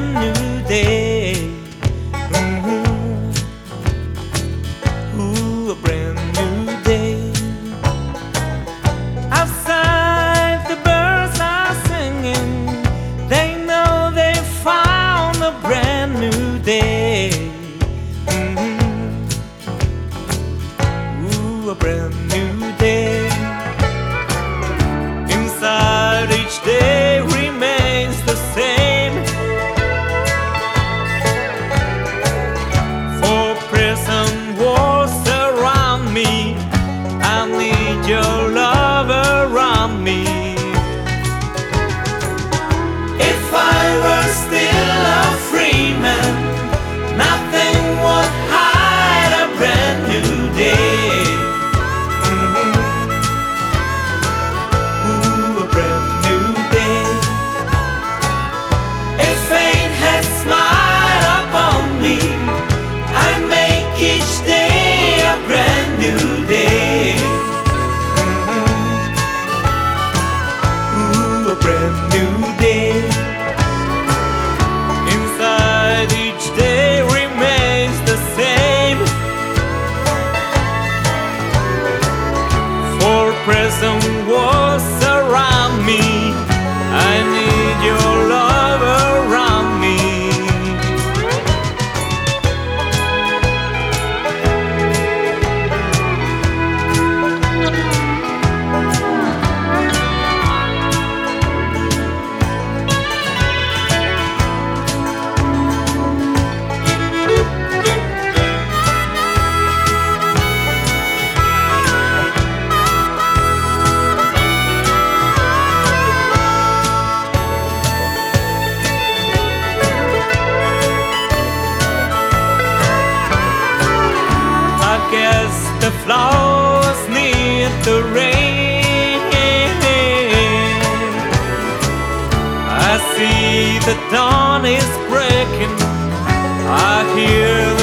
brand new day. Ooh, a brand new day. Outside the birds are singing, they know they found a brand new day. Ooh, a brand new day. Inside each day remains the same. For present wars around me, I need your love around me. If I were still a free man, nothing would hide a brand new day. Ooh, a brand new day. If fate had smiled upon me, I'd make each day a brand new day. Ooh, a brand new day. Inside each day remains the same. For present wars around me, I need your love around me. I guess the flowers need the rain. I see the dawn is breaking, I hear